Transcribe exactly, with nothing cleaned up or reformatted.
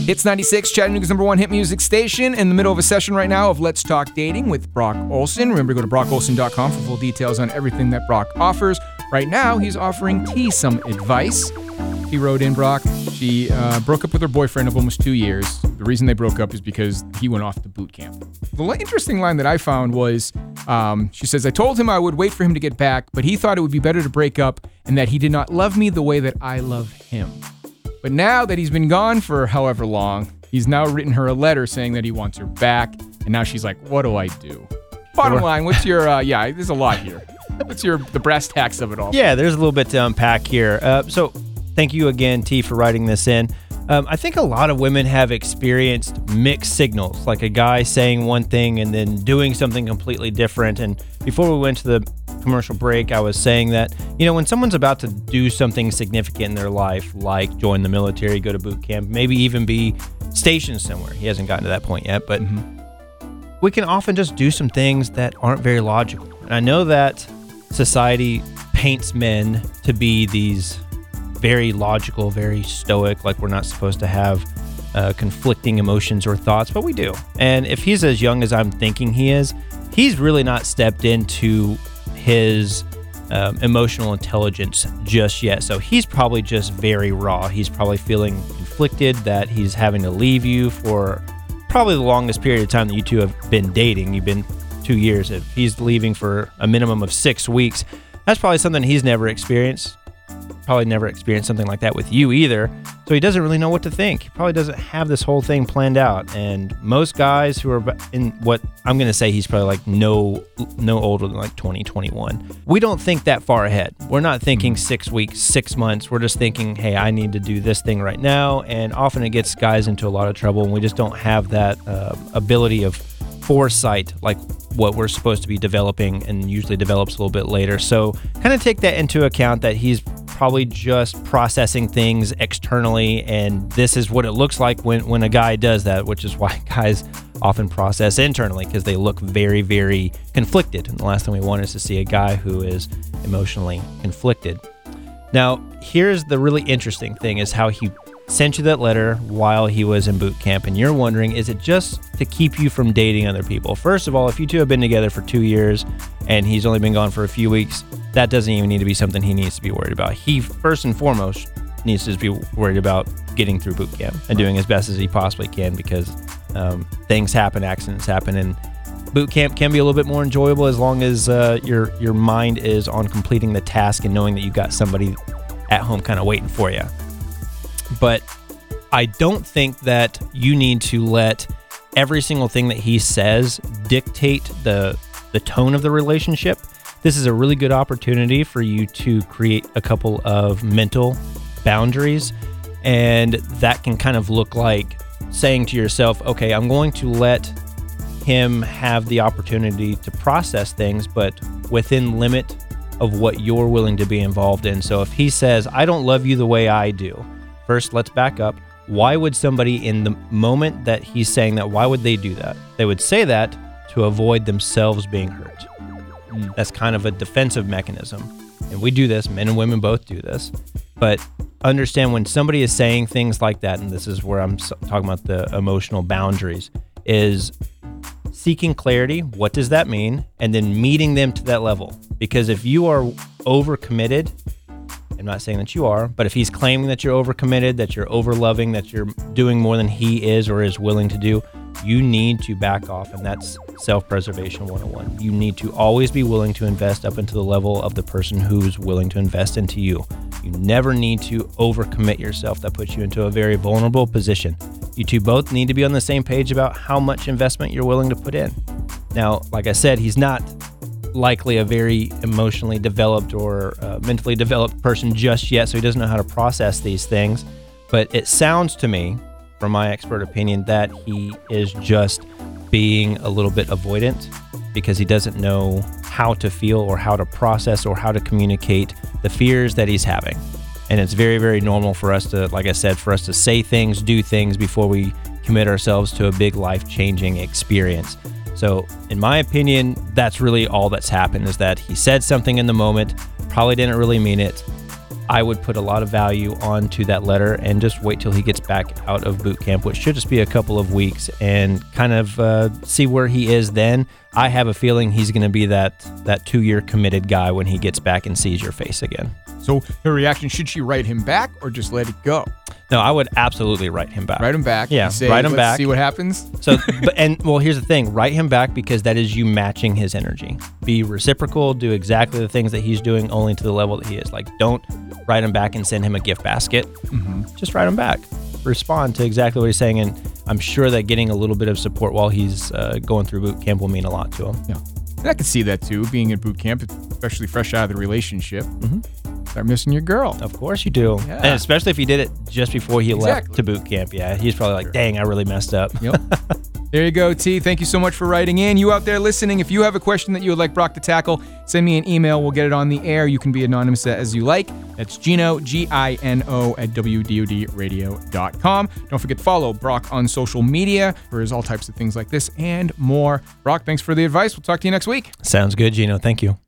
Hits ninety-six, Chattanooga's number one hit music station, in the middle of a session right now of Let's Talk Dating with Brock Olson. Remember, go to brock olson dot com for full details on everything that Brock offers. Right now, he's offering T some advice. He wrote in, Brock, she uh, broke up with her boyfriend of almost two years. The reason they broke up is because he went off to boot camp. The interesting line that I found was, um, she says, I told him I would wait for him to get back, but he thought it would be better to break up and that he did not love me the way that I love him. But now that he's been gone for however long, he's now written her a letter saying that he wants her back. And now she's like, what do I do? Bottom line, what's your, uh, yeah, there's a lot here. What's your, the brass tacks of it all? Yeah, there's a little bit to unpack here. Uh, so thank you again, T, for writing this in. Um, I think a lot of women have experienced mixed signals, like a guy saying one thing and then doing something completely different. And before we went to the commercial break, I was saying that, you know, when someone's about to do something significant in their life, like join the military, go to boot camp, maybe even be stationed somewhere. He hasn't gotten to that point yet, but mm-hmm. we can often just do some things that aren't very logical. And I know that society paints men to be these very logical, very stoic, like we're not supposed to have uh, conflicting emotions or thoughts, but we do. And if he's as young as I'm thinking he is, he's really not stepped into his um, emotional intelligence just yet. So he's probably just very raw. He's probably feeling conflicted that he's having to leave you for probably the longest period of time that you two have been dating. You've been two years. If he's leaving for a minimum of six weeks, that's probably something he's never experienced. Probably never experienced something like that with you either. So he doesn't really know what to think. He probably doesn't have this whole thing planned out. And most guys who are in what I'm going to say, he's probably like no no older than like twenty, twenty-one. We don't think that far ahead. We're not thinking six weeks, six months. We're just thinking, hey, I need to do this thing right now. And often it gets guys into a lot of trouble, and we just don't have that uh, ability of foresight like what we're supposed to be developing, and usually develops a little bit later. So kind of take that into account, that he's probably just processing things externally, and this is what it looks like when, when a guy does that, which is why guys often process internally, because they look very, very conflicted. And the last thing we want is to see a guy who is emotionally conflicted. Now, here's the really interesting thing, is how he sent you that letter while he was in boot camp, and you're wondering, is it just to keep you from dating other people? First of all, if you two have been together for two years and he's only been gone for a few weeks, that doesn't even need to be something he needs to be worried about. He, first and foremost, needs to be worried about getting through boot camp and doing as best as he possibly can, because um, things happen, accidents happen, and boot camp can be a little bit more enjoyable as long as uh, your your mind is on completing the task and knowing that you got somebody at home kind of waiting for you. But I don't think that you need to let every single thing that he says dictate the the tone of the relationship. This is a really good opportunity for you to create a couple of mental boundaries, and that can kind of look like saying to yourself, okay, I'm going to let him have the opportunity to process things, but within limit of what you're willing to be involved in. So if he says, I don't love you the way I do, first, let's back up. Why would somebody in the moment that he's saying that, why would they do that? They would say that to avoid themselves being hurt. Mm. That's kind of a defensive mechanism. And we do this, men and women both do this. But understand, when somebody is saying things like that, and this is where I'm talking about the emotional boundaries, is seeking clarity. What does that mean? And then meeting them to that level. Because if you are overcommitted, I'm not saying that you are, but if he's claiming that you're overcommitted, that you're overloving, that you're doing more than he is or is willing to do, you need to back off. And that's self-preservation one oh one. You need to always be willing to invest up into the level of the person who's willing to invest into you. You never need to overcommit yourself. That puts you into a very vulnerable position. You two both need to be on the same page about how much investment you're willing to put in. Now, like I said, he's not likely a very emotionally developed or uh, mentally developed person just yet, so he doesn't know how to process these things. But it sounds to me, from my expert opinion, that he is just being a little bit avoidant because he doesn't know how to feel or how to process or how to communicate the fears that he's having. And it's very, very normal for us to, like I said, for us to say things, do things before we commit ourselves to a big life-changing experience. So in my opinion, that's really all that's happened, is that he said something in the moment, probably didn't really mean it. I would put a lot of value onto that letter and just wait till he gets back out of boot camp, which should just be a couple of weeks, and kind of uh, see where he is then. I have a feeling he's going to be that that two-year committed guy when he gets back and sees your face again. So her reaction, should she write him back or just let it go? No, I would absolutely write him back. Write him back. Yeah, say, write him let's back. See what happens. So, but, and well, here's the thing: write him back, because that is you matching his energy. Be reciprocal. Do exactly the things that he's doing, only to the level that he is. Like, don't write him back and send him a gift basket. Mm-hmm. Just write him back. Respond to exactly what he's saying, and I'm sure that getting a little bit of support while he's uh, going through boot camp will mean a lot to him. Yeah, and I can see that too. Being at boot camp, especially fresh out of the relationship. Mm-hmm. Start missing your girl. Of course you do. Yeah. And especially if he did it just before he exactly. left to boot camp. Yeah, he's probably like, dang, I really messed up. Yep. There you go, T. Thank you so much for writing in. You out there listening, if you have a question that you would like Brock to tackle, send me an email. We'll get it on the air. You can be anonymous as you like. That's Gino, G I N O, at W D O D radio dot com. Don't forget to follow Brock on social media for his all types of things like this and more. Brock, thanks for the advice. We'll talk to you next week. Sounds good, Gino. Thank you.